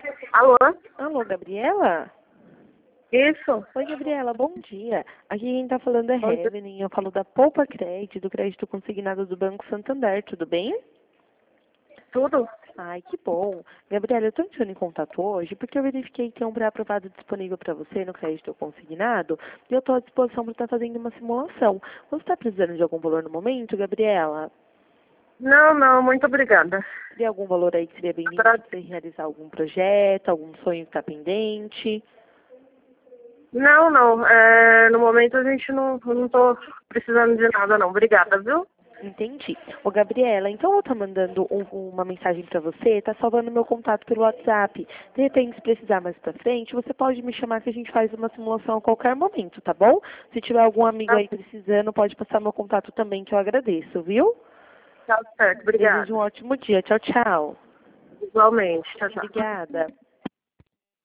Alô? Alô, Gabriela? Isso? Oi, Gabriela, bom dia. Aqui quem tá falando é Bom dia. Evelyn, eu falo da Poupa Crédito, do crédito consignado do Banco Santander, tudo bem? Tudo? Ai, que bom. Gabriela, eu tô entrando em contato hoje porque eu verifiquei que tem um pré-aprovado disponível para você no crédito consignado e eu estou à disposição para estar fazendo uma simulação. Você está precisando de algum valor no momento, Gabriela? Não, não, muito obrigada. Teria algum valor aí que seria bem-vindo para você realizar algum projeto, algum sonho que está pendente? Não, não. No momento a gente não tô precisando de nada, não. Obrigada, viu? Entendi. Ô, Gabriela, então eu tô mandando uma mensagem para você, tá salvando meu contato pelo WhatsApp. De repente, se precisar mais pra frente, você pode me chamar que a gente faz uma simulação a qualquer momento, tá bom? Se tiver algum amigo Tá, aí precisando, pode passar meu contato também, que eu agradeço, viu? tá certo. Desejo um Obrigada. ótimo dia. Tchau, tchau. Igualmente. Tchau, tchau. Obrigada.